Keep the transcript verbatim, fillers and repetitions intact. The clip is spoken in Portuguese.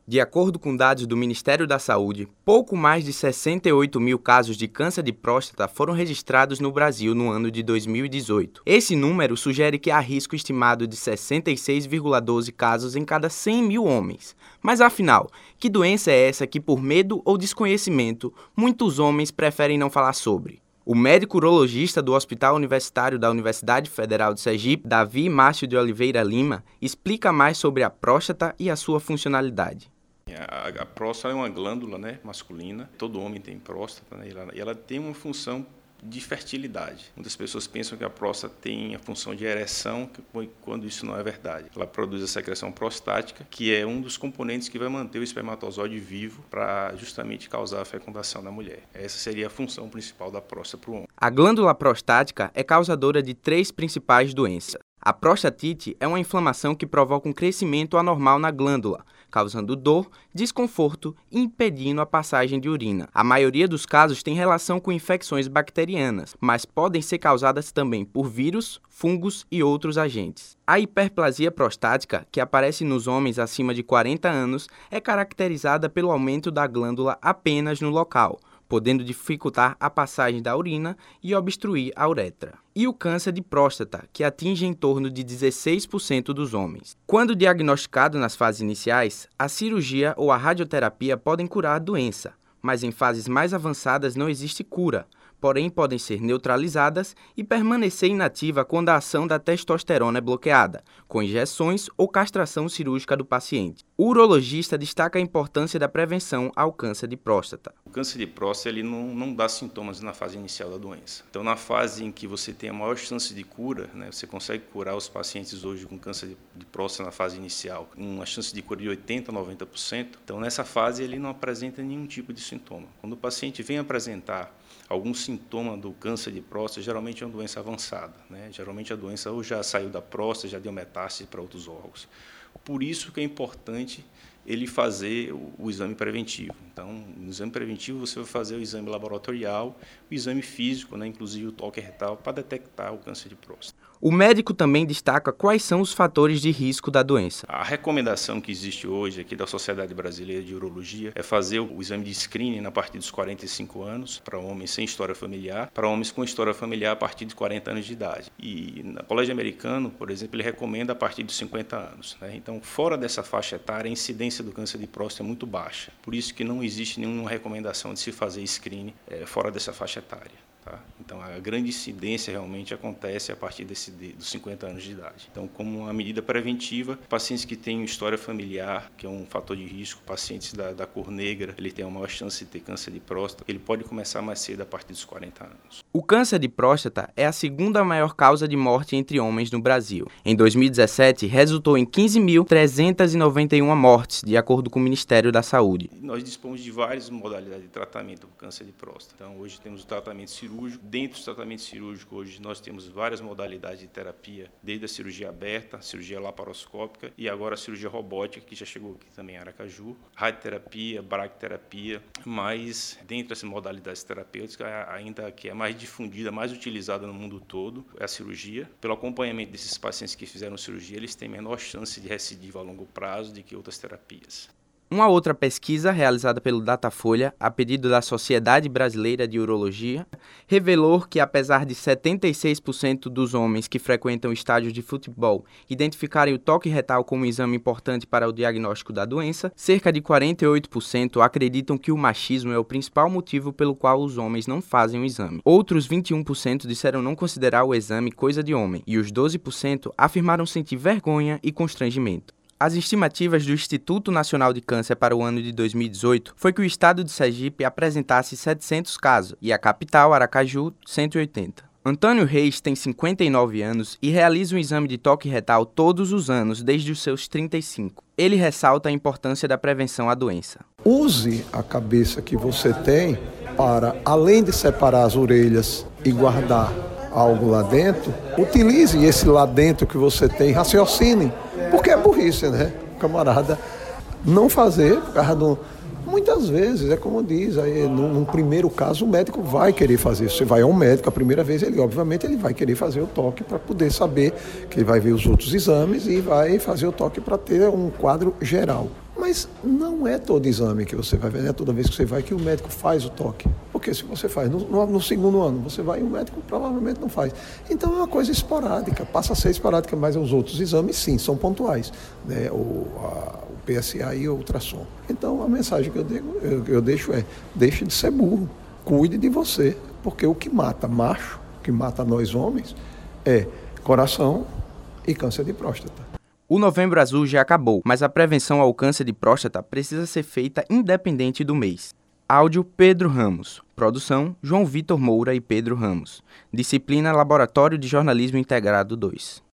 De acordo com dados do Ministério da Saúde, pouco mais de sessenta e oito mil casos de câncer de próstata foram registrados no Brasil no ano de dois mil e dezoito. Esse número sugere que há risco estimado de sessenta e seis vírgula doze casos em cada cem mil homens. Mas afinal, que doença é essa que, por medo ou desconhecimento, muitos homens preferem não falar sobre? O médico urologista do Hospital Universitário da Universidade Federal de Sergipe, Davi Márcio de Oliveira Lima, explica mais sobre a próstata e a sua funcionalidade. A, a próstata é uma glândula, né, masculina, todo homem tem próstata, né, e ela, e ela tem uma função de fertilidade. Muitas pessoas pensam que a próstata tem a função de ereção, quando isso não é verdade. Ela produz a secreção prostática, que é um dos componentes que vai manter o espermatozoide vivo para justamente causar a fecundação da mulher. Essa seria a função principal da próstata para o homem. A glândula prostática é causadora de três principais doenças. A prostatite é uma inflamação que provoca um crescimento anormal na glândula, causando dor, desconforto e impedindo a passagem de urina. A maioria dos casos tem relação com infecções bacterianas, mas podem ser causadas também por vírus, fungos e outros agentes. A hiperplasia prostática, que aparece nos homens acima de quarenta anos, é caracterizada pelo aumento da glândula apenas no local, podendo dificultar a passagem da urina e obstruir a uretra. E o câncer de próstata, que atinge em torno de dezesseis por cento dos homens. Quando diagnosticado nas fases iniciais, a cirurgia ou a radioterapia podem curar a doença, mas em fases mais avançadas não existe cura, porém podem ser neutralizadas e permanecer inativa quando a ação da testosterona é bloqueada, com injeções ou castração cirúrgica do paciente. O urologista destaca a importância da prevenção ao câncer de próstata. O câncer de próstata ele não, não dá sintomas na fase inicial da doença. Então, na fase em que você tem a maior chance de cura, né, você consegue curar os pacientes hoje com câncer de, de próstata na fase inicial, com uma chance de cura de oitenta por cento a noventa por cento. Então, nessa fase, ele não apresenta nenhum tipo de sintoma. Quando o paciente vem apresentar algum sintoma do câncer de próstata, geralmente é uma doença avançada, né? Geralmente a doença ou já saiu da próstata, já deu metástase para outros órgãos. Por isso que é importante ele fazer o, o exame preventivo. Então, no exame preventivo, você vai fazer o exame laboratorial, o exame físico, né, inclusive o toque retal, para detectar o câncer de próstata. O médico também destaca quais são os fatores de risco da doença. A recomendação que existe hoje aqui da Sociedade Brasileira de Urologia é fazer o exame de screening a partir dos quarenta e cinco anos, para homens sem história familiar, para homens com história familiar a partir de quarenta anos de idade. E no Colégio Americano, por exemplo, ele recomenda a partir dos cinquenta anos. Né? Então, fora dessa faixa etária, a incidência do câncer de próstata é muito baixa. Por isso que não existe nenhuma recomendação de se fazer screening é, fora dessa faixa etária. Tá? Então, a grande incidência realmente acontece a partir desse, de, dos cinquenta anos de idade. Então, como uma medida preventiva, pacientes que têm história familiar, que é um fator de risco, pacientes da, da cor negra, ele tem uma maior chance de ter câncer de próstata, ele pode começar mais cedo a partir dos quarenta anos. O câncer de próstata é a segunda maior causa de morte entre homens no Brasil. Em dois mil e dezessete, resultou em quinze mil trezentas e noventa e uma mortes, de acordo com o Ministério da Saúde. Nós dispomos de várias modalidades de tratamento para o câncer de próstata. Então, hoje temos o tratamento cirúrgico. Dentro do tratamento cirúrgico, hoje nós temos várias modalidades de terapia, desde a cirurgia aberta, a cirurgia laparoscópica e agora a cirurgia robótica, que já chegou aqui também em Aracaju, radioterapia, bracterapia, mas dentro dessas modalidades terapêuticas, ainda que é mais difundida, mais utilizada no mundo todo, é a cirurgia. Pelo acompanhamento desses pacientes que fizeram cirurgia, eles têm menor chance de recidiva a longo prazo do que outras terapias. Uma outra pesquisa realizada pelo Datafolha, a pedido da Sociedade Brasileira de Urologia, revelou que, apesar de setenta e seis por cento dos homens que frequentam estádios de futebol identificarem o toque retal como um exame importante para o diagnóstico da doença, cerca de quarenta e oito por cento acreditam que o machismo é o principal motivo pelo qual os homens não fazem o exame. Outros vinte e um por cento disseram não considerar o exame coisa de homem, e os doze por cento afirmaram sentir vergonha e constrangimento. As estimativas do Instituto Nacional de Câncer para o ano de dois mil e dezoito foi que o estado de Sergipe apresentasse setecentos casos e a capital, Aracaju, cento e oitenta. Antônio Reis tem cinquenta e nove anos e realiza um exame de toque retal todos os anos, desde os seus trinta e cinco. Ele ressalta a importância da prevenção à doença. Use a cabeça que você tem para, além de separar as orelhas e guardar algo lá dentro, utilize esse lá dentro que você tem, raciocine. Porque é burrice, né? O camarada não fazer, por causa do... Muitas vezes, é como diz, aí, num, num primeiro caso o médico vai querer fazer. Você vai ao médico, a primeira vez, ele obviamente ele vai querer fazer o toque para poder saber que ele vai ver os outros exames e vai fazer o toque para ter um quadro geral. Mas Mas não é todo exame que você vai ver, não é toda vez que você vai que o médico faz o toque. Porque se você faz no, no, no segundo ano, você vai e o médico provavelmente não faz. Então é uma coisa esporádica, passa a ser esporádica, mas os outros exames sim, são pontuais, né? o, a, o P S A e o ultrassom. Então a mensagem que eu, digo, eu, eu deixo é, deixe de ser burro, cuide de você, porque o que mata macho, o que mata nós homens, é coração e câncer de próstata. O Novembro Azul já acabou, mas a prevenção ao câncer de próstata precisa ser feita independente do mês. Áudio Pedro Ramos. Produção João Vitor Moura e Pedro Ramos. Disciplina Laboratório de Jornalismo Integrado dois.